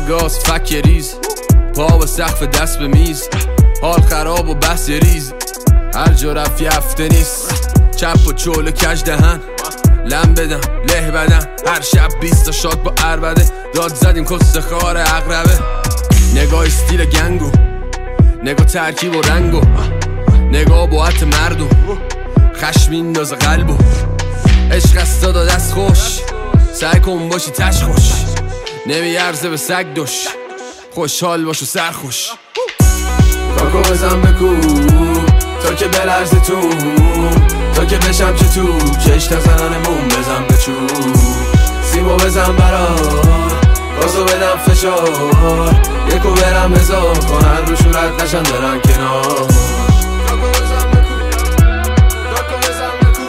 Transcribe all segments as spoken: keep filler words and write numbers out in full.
گاز فک ریز، پا به سقف دست به میز، حال خراب و بس ریز، هر جا رفت هفته نیست، چپ و چول و کج دهن، لم بدم له بدم، هر شب بیست تا شاد با عربده، داد زدیم کست خار اقربه، نگاه استیل گنگو، نگاه ترکیب و رنگو، نگاه باعت مردم، خشم مینداز قلبو، عشق است داد دست خوش، سعی کن باشی تش خوش، نمیارزه به سگ دوش، خوشحال باش و سرخوش. کاکو بزن بکو تا که بلرزه تو، تا که بشم چه تو کش نزنانمون، بزن به چو سیمو بزن برار، گازو بدم فشار، یکو برم هزار کنن رو شورت نشن برن کنار. کاکو بزن بکو، کاکو بزن بکو،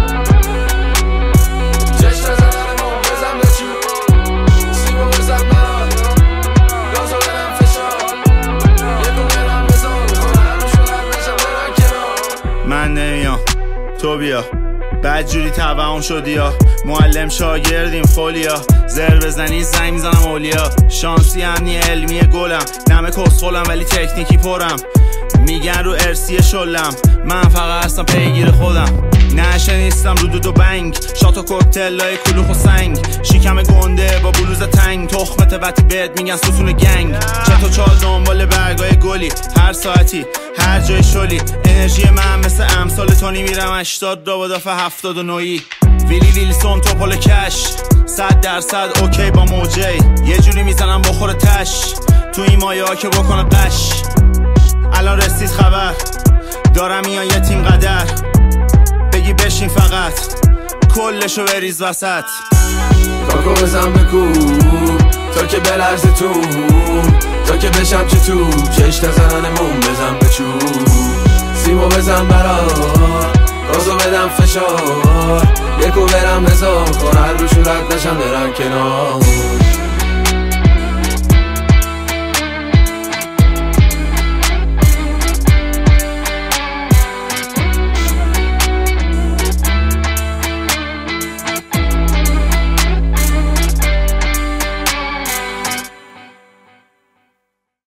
کش نزنانمون، بزن به چو سیمو بزن برار، گازو بدم فشار، یکو برم هزار کنن رو شورت نشن برن کنار. من نمیام تو بیا، بدجوری توهم شدی یا معلم شاگردیم فولیا، زر بزنی زنگ میزنم اولیا، شانسی امنی علمی گلم، نمه کسخولم ولی تکنیکی پرم، میگن رو ارسی شلم، من فقط هستم پیگیر خودم، نشه نیستم رو دود و بنگ، شات و کوکتلای کلوخ و سنگ، شیکم گنده با بلوز تنگ، تخمت وقتی بهت میگن ستون گنگ، چت و چال دنبال برگای گلی، هر ساعتی هر جای شلی، انرژی من مثل امثال تونی، میرم هشتاد را با دافه هفتاد و نوی، ویلی ویلسون توپل کش، صد درصد اوکی با موجی، یه جوری میزنم بخور تش، تو این مایه ها که بکنه قش، الان رسید خبر دارم میان یه تیم قدر، بگی بشین فقط کلشو بریز وسط. کاکو بزن بکو تا که بلرزه تو، تا که بشم چه تو کش نزنانمون، بزن به چو سیمو بزن برار، گازو بدم فشار، یکو برم هزار کنن رو شورت نشن برن کنار.